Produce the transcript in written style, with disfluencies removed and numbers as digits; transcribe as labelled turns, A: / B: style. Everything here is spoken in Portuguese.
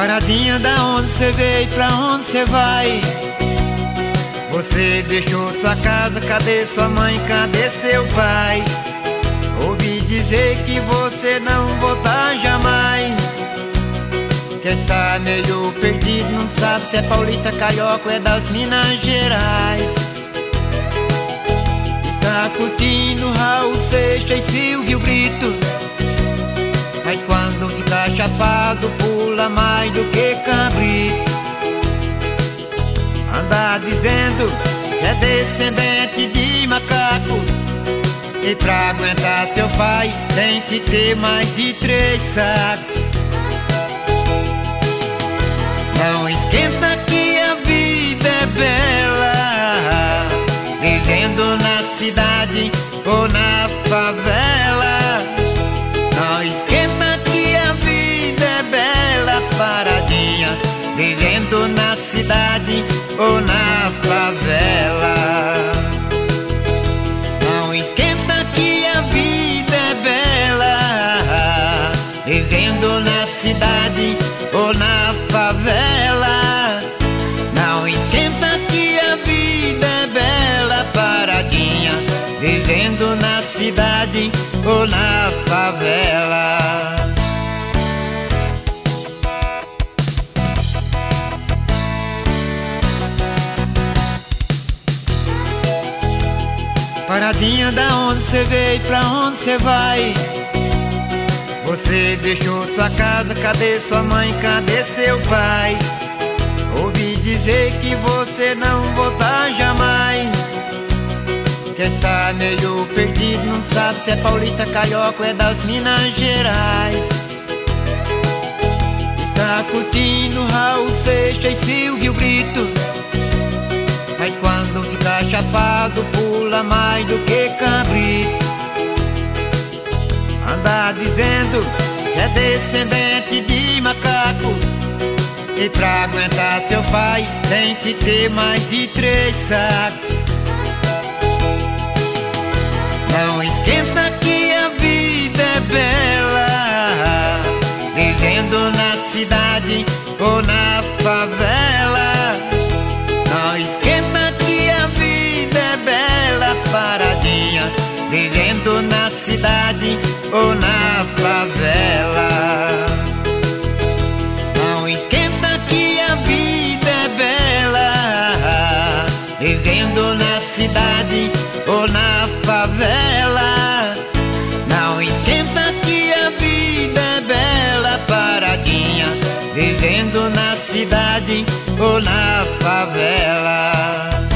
A: Paradinha, da onde cê veio, pra onde cê vai? Você deixou sua casa, cadê sua mãe, cadê seu pai? Ouvi dizer que você não voltar jamais, que está meio perdido, não sabe se é paulista, carioca ou é das Minas Gerais. Está curtindo Raul Seixas e Silvio Brito, mas quando fica chapado pula mais do que cabrito. Anda dizendo que é descendente de macaco, e pra aguentar seu pai tem que ter mais de 3 sacos. Não esquenta que a vida é bela, vivendo na cidade ou na favela. Não esquenta que a vida é bela, paradinha, vivendo na cidade ou na favela. Não esquenta que a vida é bela, vivendo na cidade ou na favela. Não esquenta que a vida é bela, paradinha, vivendo na cidade ou na favela. Paradinha, da onde cê veio, pra onde cê vai? Você deixou sua casa, cadê sua mãe, cadê seu pai? Ouvi dizer que você não voltar jamais, que está meio perdido, não sabe se é paulista, carioca ou é das Minas Gerais. Está curtindo Raul Seixas e Silvio Brito, mas quando fica chapado pula mais do que cabrito. Anda dizendo que é descendente de macaco, e pra aguentar seu pai tem que ter mais de 3 sacos. Não esquenta que a vida é bela, vivendo na cidade ou na favela. Não esquenta que a vida é bela, paradinha, vivendo na cidade ou na favela. Não esquenta que a vida é bela, vivendo na cidade ou na favela. Não esquenta que a vida é bela, paradinha, vivendo na cidade ou na favela.